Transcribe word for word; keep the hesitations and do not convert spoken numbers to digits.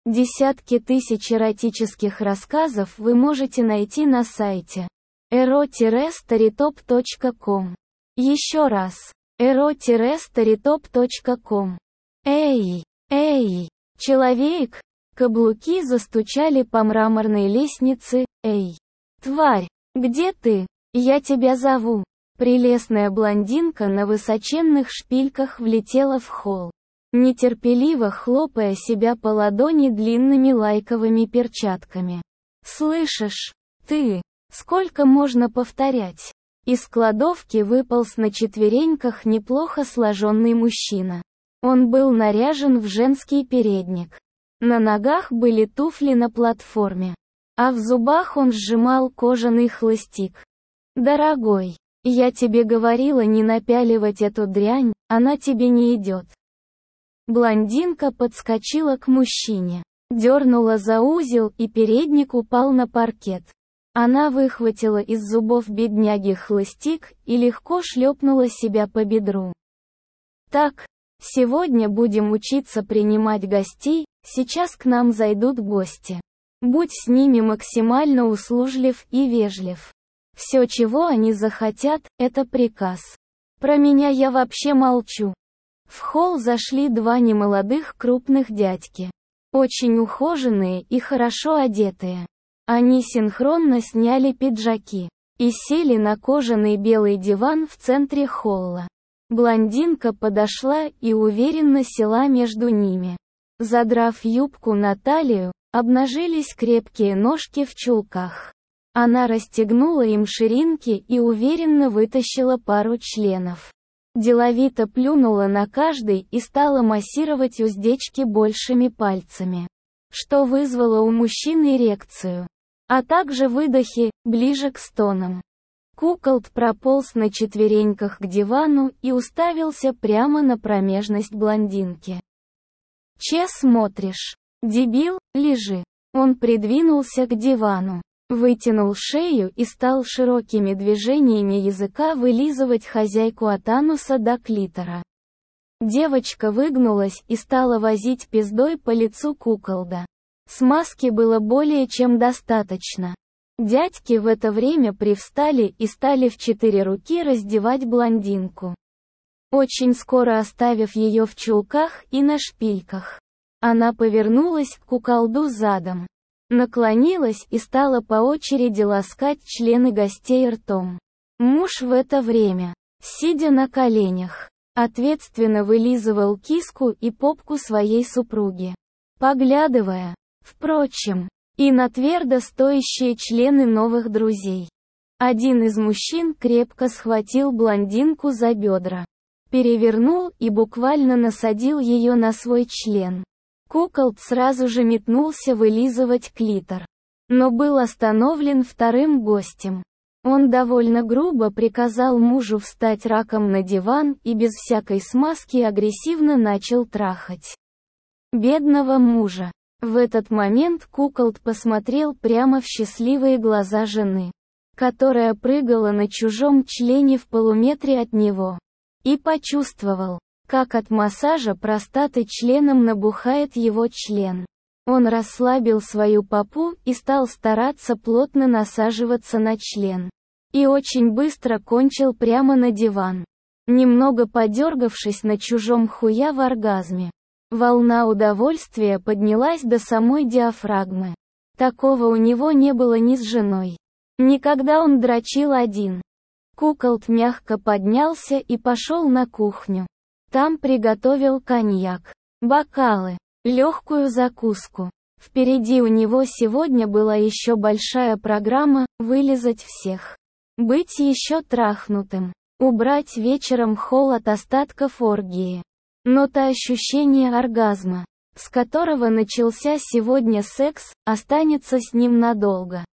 Десятки тысяч эротических рассказов вы можете найти на сайте эро старитоп точка ком. Еще раз. эро старитоп точка ком. Эй, эй, человек! Каблуки застучали по мраморной лестнице. Эй, тварь, где ты? Я тебя зову. Прелестная блондинка на высоченных шпильках влетела в холл, нетерпеливо хлопая себя по ладони длинными лайковыми перчатками. «Слышишь? Ты! Сколько можно повторять?» Из кладовки выполз на четвереньках неплохо сложенный мужчина. Он был наряжен в женский передник. На ногах были туфли на платформе, а в зубах он сжимал кожаный хлыстик. «Дорогой, я тебе говорила не напяливать эту дрянь, она тебе не идет». Блондинка подскочила к мужчине, дернула за узел, и передник упал на паркет. Она выхватила из зубов бедняги хлыстик и легко шлепнула себя по бедру. «Так, сегодня будем учиться принимать гостей, сейчас к нам зайдут гости. Будь с ними максимально услужлив и вежлив. Все, чего они захотят, это приказ. Про меня я вообще молчу». В холл зашли два немолодых крупных дядьки. Очень ухоженные и хорошо одетые. Они синхронно сняли пиджаки и сели на кожаный белый диван в центре холла. Блондинка подошла и уверенно села между ними. Задрав юбку на талию, обнажились крепкие ножки в чулках. Она расстегнула им ширинки и уверенно вытащила пару членов. Деловито плюнула на каждый и стала массировать уздечки большими пальцами, что вызвало у мужчины эрекцию, а также выдохи, ближе к стонам. Куколд прополз на четвереньках к дивану и уставился прямо на промежность блондинки. «Че смотришь? Дебил, лежи». Он придвинулся к дивану, вытянул шею и стал широкими движениями языка вылизывать хозяйку от ануса до клитора. Девочка выгнулась и стала возить пиздой по лицу куколда. Смазки было более чем достаточно. Дядьки в это время привстали и стали в четыре руки раздевать блондинку, очень скоро оставив ее в чулках и на шпильках. Она повернулась к куколду задом, наклонилась и стала по очереди ласкать члены гостей ртом. Муж в это время, сидя на коленях, ответственно вылизывал киску и попку своей супруги, поглядывая, впрочем, и на твердо стоящие члены новых друзей. Один из мужчин крепко схватил блондинку за бедра, перевернул и буквально насадил ее на свой член. Куколд сразу же метнулся вылизывать клитор, но был остановлен вторым гостем. Он довольно грубо приказал мужу встать раком на диван и без всякой смазки агрессивно начал трахать бедного мужа. В этот момент Куколд посмотрел прямо в счастливые глаза жены, которая прыгала на чужом члене в полуметре от него, и почувствовал, как от массажа простаты членом набухает его член. Он расслабил свою попу и стал стараться плотно насаживаться на член. И очень быстро кончил прямо на диван, немного подергавшись на чужом хуя в оргазме. Волна удовольствия поднялась до самой диафрагмы. Такого у него не было ни с женой. Никогда он дрочил один. Куколд мягко поднялся и пошел на кухню. Там приготовил коньяк, бокалы, легкую закуску. Впереди у него сегодня была еще большая программа – вылизать всех. Быть еще трахнутым. Убрать вечером холл от остатков оргии. Но то ощущение оргазма, с которого начался сегодня секс, останется с ним надолго.